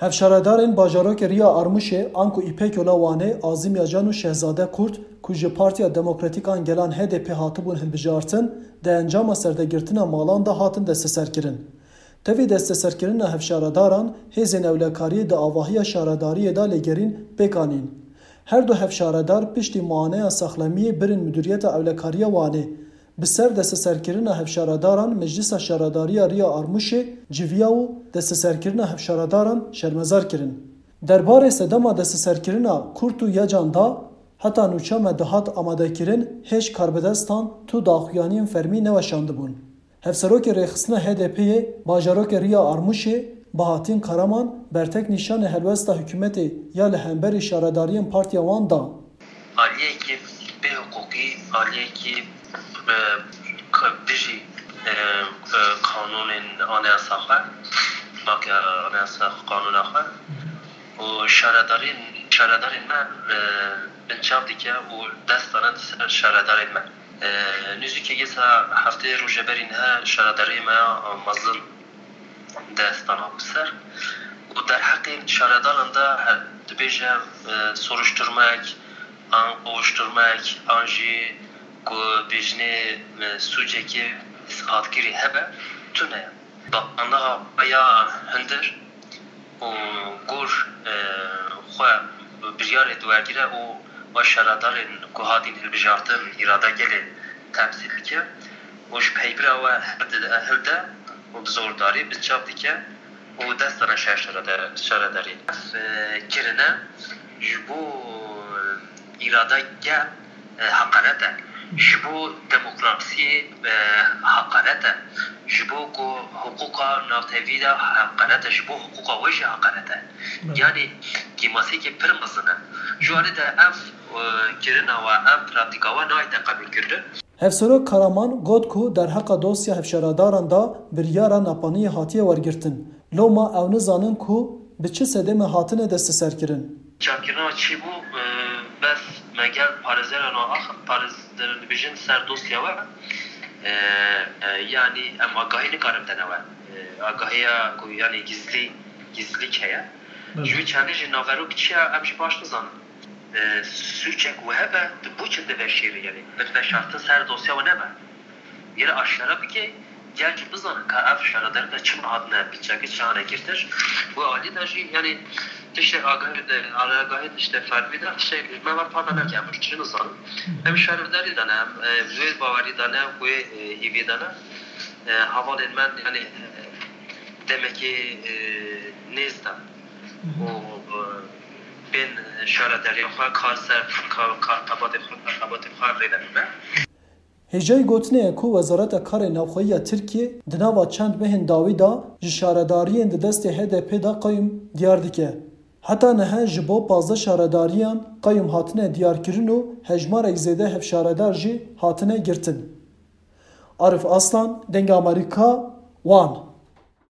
Hevşaredarên bajarokê Riya Armuşê an ku İpekyola Wanê, Azim Yacan û Şehzade Kurt ku ji Partiya Demokratîk an Gelan HDP hatibûn hilbijartin, di encama serdegirtina malan da hatin desteserkirin. Tevî desteserkirina hevşaredaran hêzên ewlekariyê di avahiya şaredariyê da lêgerîn pêkanîn. Her du hevşaredar piştî muaneya saxlemiyê birin Müdüriyeta Ewlekariya Wanê. Bi ser desteserkirina hevşaredaran Meclisa Şaredariya Riya Armuşê civiya û desteserkirina hevşaredaran şermezar kirin. Derbarê sedema desteserkirina Kurt û Yacan da heta nûçe me dihat amadekirin hêj karbidestan tu daxuyaniyên fermî neweşandibûn. Hevserokê rêxistina HDP'yê bajarokê Riya Armuşê Bahattin Karaman bertek nîşanê helwesta hikûmetê ya li hemberî şaredariyên Partiya wan da. Aliyekî bêhukukî, aliyekî dijî kanûnên anayasa xwe, baka anayasa kanûna xwe û şaredarên me binçav dike û dest dane ser şaredarên me. Nûzîkê sa hefteyê rûjeberî niha şaredariyê me mezin dest dana bû ser û derheqên şaredaran da dibêje soruşturmek, an qovuşturmek, an jî ku bêjinê sûcekê isqatkirî hebe tune. Bakanlığa ya hindir û gur xwe biryarê diwergire û ve şaredarên ku hatin hilbijartin îrada gelê temsîl dike û ji peybira we hilde û bi zordarî binçav dike û dest dane şaredarî kirine ji bo îrada gel heqarete, ji bo demokrasiyê heqarete, ji bo ku huquqa navtevî de heqarete, ji bo huquqa we jî heqarete. Yani kêmasekê pir mezin e. Ji warê de ev kirina we ev pratika we nayê qebûl kirin. Hevserok Karaman got ku derheqa dosya hevşaredaran da biryara napaniyê hatiye wergirtin. Loma ew nizanin ku bi çi sedemê hatine desteserkirin. Çavkirina çî bû bes me gel parêzeran parêzeran dibêjin ser dosya we yani em agahî nikarin tene we. Agahiya ku yani gizlîk heye. Ji wî çandê jî naverok çi ye em jî baş nizanin. Sûçek we hebe di bo çi diveşêre yani bitveşartin ser dosya we nebe. Yere aşara bike gel ki bizanin ka ev şaredar da çi hatine bilçekî çi hane girtir. Bu alî de jî yani tişte agahî tişte fermî de me var parlament yapmış çi nizanin. Em şaredarî dane em wê bawerî dane wê hîvî dane havalên men yani demekî nêz de û bên şaredariyê xwe kar ser kartabatê xwe rêdebime. Hêjayî gotinê ku Wezareta Karê Navxweyiya Tirkiye di nava çend mehên dawî da ji şaredariyên di destê HDP da qayûm diyar dike. Heta niha ji bo 15 şaredariyan qayûm hatine diyarkirin û hejmarek zêde hevşaredar jî hatine girtin. Arif Aslan, Deng Amerika, Wan.